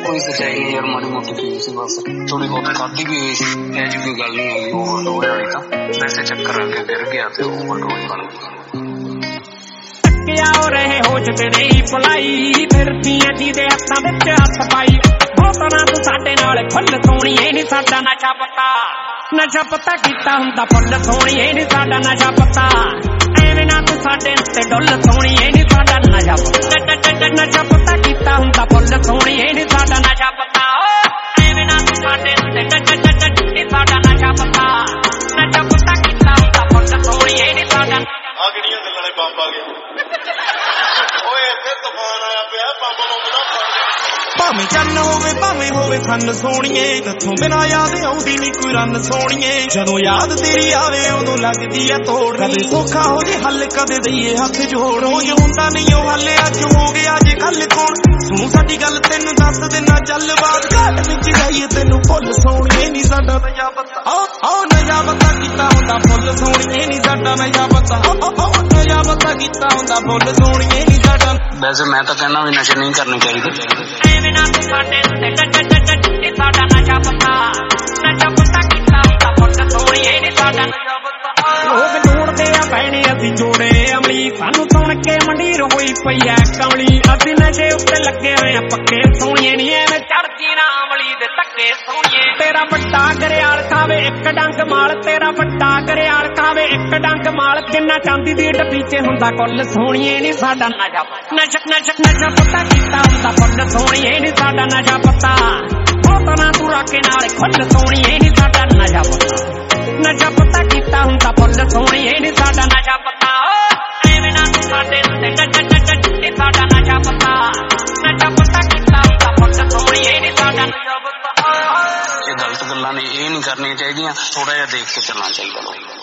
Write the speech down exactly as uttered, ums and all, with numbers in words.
कोई तो चाहिए यार माड़ी मोटी पी सी बस थोड़ी बहुत खाधी भी हुई सी ऐसी कोई गल नहीं है ओवरडोज वाली तां वैसे चक्कर आके गिर गया ते ओवरडोज बन गया हो रहे होश ते नहीं भुलाई फिरदियां जिहदे हत्थां विच हत्थ पाई बोतलां तू साडे नाल फुੱਲ सोहणीए नी साडा नशा पता नशा पता कीता हुंदा फुੱਲ सोहणीए नी साडा नशा पता ਐਵੇਂ ਨਾ ਤੂੰ ਸਾਡੇ ਉੱਤੇ ਡੁੱਲ ਸੋਹਣੀਏ ਨੀ ਸਾਡਾ ਨਸ਼ਾ ਪਤਾ ਨਸ਼ਾ ਪਤਾ ਕੀਤਾ ਹੁੰਦਾ ਫੁੱਲ ਸੋਹਣੀਏ ਨੀ ਸਾਡਾ ਨਸ਼ਾ ਪਤਾ ਐਵੇਂ ਨਾ ਤੂੰ ਸਾਡੇ ਉੱਤੇ ਨੀ ਸਾਡਾ ਨਸ਼ਾ ਪਤਾ ਨਸ਼ਾ ਪਤਾ ਕੀਤਾ ਹੁੰਦਾ ਫੁੱਲ ਸੋਹਣੀਏ ਨੀ ਸਾਡਾ ਆ ਕਿਹੜੀਆਂ ਗੱਲਾਂ ਨੇ ਬੰਬ ਆ ਗਿਆ ਓਏ ਫਿਰ ਤੂਫਾਨ ਆਇਆ ਪਿਆ ਬੰਬ ਬੰਬ ਦਾ ਫੜ ਭਾਵੇਂ ਚੰਨ ਹੋਵੇ ਭਾਵੇਂ ਹੋਵੇ ਸੰਨ ਸੋਹਣੀਏ ਤੇਥੋਂ ਬਿਨਾ ਯਾਦ ਆਉਂਦੀ ਨੀ ਕੋਈ ਰੰਨ ਸੋਹਣੀਏ ਜਦੋਂ ਯਾਦ ਤੇਰੀ ਆਵੇ ਉਦੋਂ ਲੱਗਦੀ ਐ ਤੋੜ ਕਦੇ ਸੌਖਾ ਹੋ ਜੇ ਹੱਲ ਕਦੇ ਦਈਏ ਹੱਥ ਜੋੜ ਰੋਜ਼ ਹੁੰਦਾ ਨਹੀਂ ਉਹ ਹੱਲ ਅੱਜ ਹੋ ਗਿਆ ਜੇ ਕੱਲ ਕੌਣ ਤੂੰ ਸਾਡੀ ਗੱਲ ਤੈਨੂੰ ਦੱਸ ਦਿਨਾ ਚੱਲ ਬਾਤ ਘਾਟ ਵਿੱਚ ਜਾਈਏ ਤੈਨੂੰ ਫੁੱਲ ਸੋਹਣੀਏ ਨੀ ਸਾਡਾ ਨਸ਼ਾ ਪਤਾ ਆਹ ਨਸ਼ਾ ਪਤਾ ਕੀਤਾ ਹੁੰਦਾ ਫੁੱਲ ਸੋਹਣੀਏ ਨੀ ਸਾਡਾ ਨਸ਼ਾ ਪਤਾ ਨਸ਼ਾ ਪਤਾ ਕੀਤਾ ਹੁੰਦਾ ਫੁੱਲ ਸੋਹਣੀਏ ਨੀ ਸਾਡਾ वैसे मैं तो कहना भी नशे नहीं करने चाहिए ਐਵੇਂ ਨਾ ਤੂੰ ਸਾਡੇ ਉੱਤੇ ਨੀ ਸਾਡਾ ਨਸ਼ਾ ਪਤਾ ਨਸ਼ਾ ਪਤਾ ਕੀਤਾ ਹੁੰਦਾ ਫੁੱਲ ਸੋਹਣੀਏ ਨੀ ਸਾਡਾ ਨਸ਼ਾ ਪਤਾ ਲੋਕ ਜੋੜਦੇ ਆ ਭੈਣੇ ਅਸੀਂ ਜੋੜੇ ਅਮਲੀ ਸਾਨੂੰ ਸੁਣ ਕੇ ਮੰਡੀਰ ਹੋਈ ਪਈ ਐ ਕਮਲੀ ਅਸੀਂ ਨਸ਼ੇ ਉੱਤੇ ਲੱਗੇ ਹੋਏ ਆ ਪੱਕੇ ਸੋਹਣੀਏ ਨੀ ਐਵੇਂ ਚੜਦੀ ਨਾ ਅਮਲੀ ਦੇ ਧੱਕੇ ਸੋਹਣੀਏ ਤੇਰਾ ਵੱਡਾ ਗਰਿਆਲ ਖਾਵੇ ਇੱਕ ਡੰਗ ਮਾਲ ਤੇਰਾ ਵੱਡਾ ਗਰਿਆਲ ਖਾਵੇ ਇੱਕ ਡੰਗ ਮਾਲ ਜਿੰਨਾ ਚਾਂਦੀ ਦੀ ਡੱਬੀ ਚ ਹੁੰਦਾ ਕੁੱਲ ਸੋਹਣੀਏ ਨੀ ਸਾਡਾ ਨਸ਼ਾ ਨਸ਼ਾ ਨਸ਼ਾ ਨਸ਼ਾ ਪਤਾ ਕੀਤਾ ਹੁੰਦਾ ਫੁੱਲ ਸੋਹਣੀਏ ਨੀ ਸਾਡਾ ਨਸ਼ਾ ਪਤਾ ਬੋਤਲਾਂ ਤੂੰ ਰੱਖੇ ਨਾਲ ਖੁੱਲ ਸੋਹਣੀਏ ਨੀ ਸਾਡਾ ਨਸ਼ਾ ਪਤਾ ਨਸ਼ਾ ਪਤਾ ਕੀਤਾ ਹੁੰਦਾ ਫੁੱਲ ਸੋਹਣੀਏ ਨੀ ਸਾਡਾ ਨਸ਼ਾ ਪਤਾ ਐਵੇਂ ਨਾ ਤੂੰ ਸਾਡੇ ਉੱਤੇ ਨੀ ਸਾਡਾ ਨਸ਼ਾ ਪਤਾ ਨਸ਼ਾ ਪਤਾ ਕੀਤਾ ਹੁੰਦਾ ਫੁੱਲ ਸੋਹਣੀਏ ਨੀ ਸਾਡਾ ਨਸ਼ਾ ਪਤਾ ਇਹ ਗਲਤ ਗੱਲਾਂ ਨੇ ਇਹ ਨਹੀਂ ਕਰਨੀਆਂ ਚਾਹੀਦੀਆਂ ਥੋੜਾ ਜਿਹਾ ਦੇਖ ਕੇ ਚੱਲਣਾ ਚਾਹੀਦਾ ਲੋਕਾਂ